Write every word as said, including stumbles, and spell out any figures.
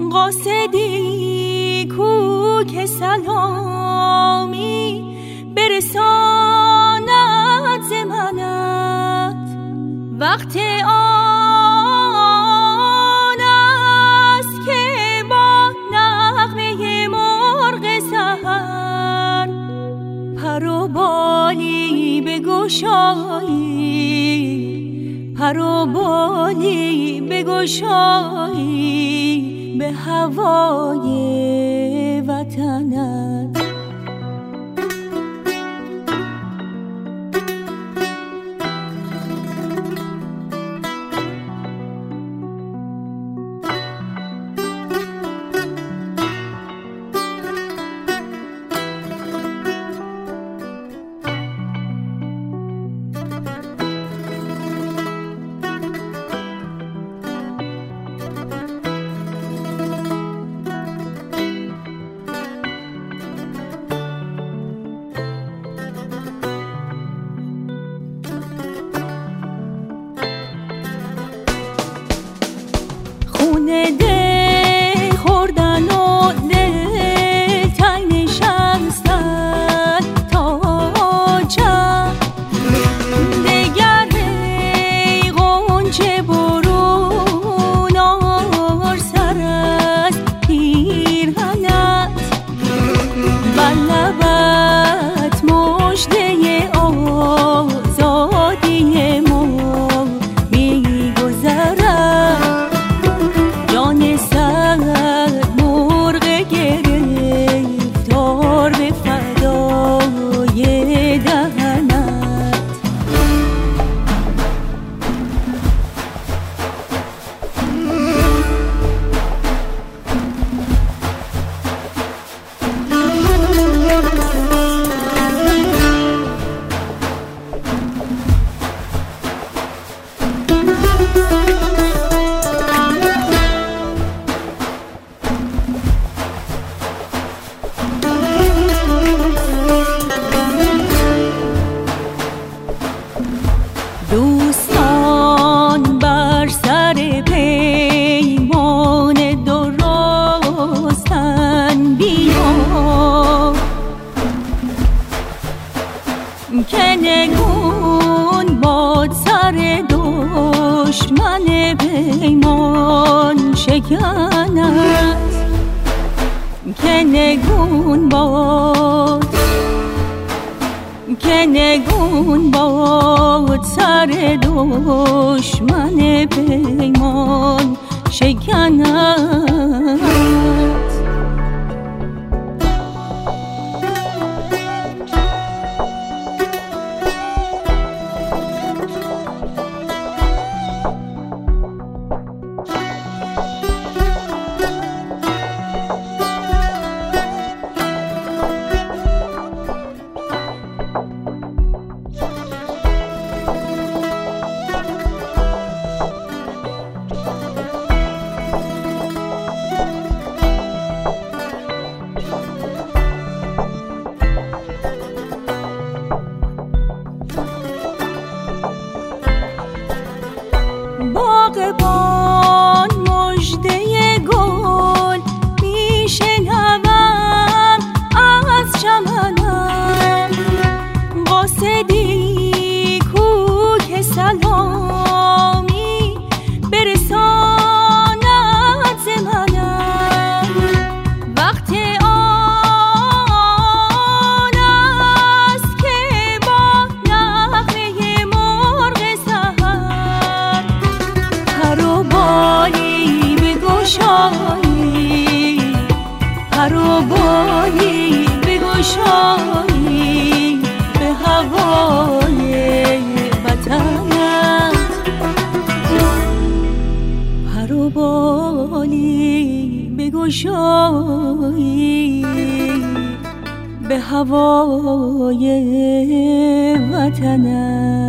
قاصدی کو که سلامی برساند ز منت، وقت آن است که با نغمه مرغ سحر پر و بالی بگشایی، پر و بالی بگشایی به هوای وطنت. خونه دل خوردن و دل تنگ نشستن تا چند دگر ای غنچه برون آر سر از پیرهنت، بر لبت مژده آزادی ما می‌گذرد، جان سرد مرغ گرفتار به فدای دهنت. دوستان بر سر پیمان درستن بیا، که نگون باد سر دشمن پیمان شکنت، که نگون باد، که نگون باد سر دشمن پیمان شکنت. باغبان مژده گل میشنوم از چمنم، قاصدی کو که سلامی برساند ز منم، وقت آن است که با نغمه مرغ سحر پر و بالی بگشایی، پر و بالی بگشایی به هوای وطنت، پر و بالی بگشایی به هوای وطنت.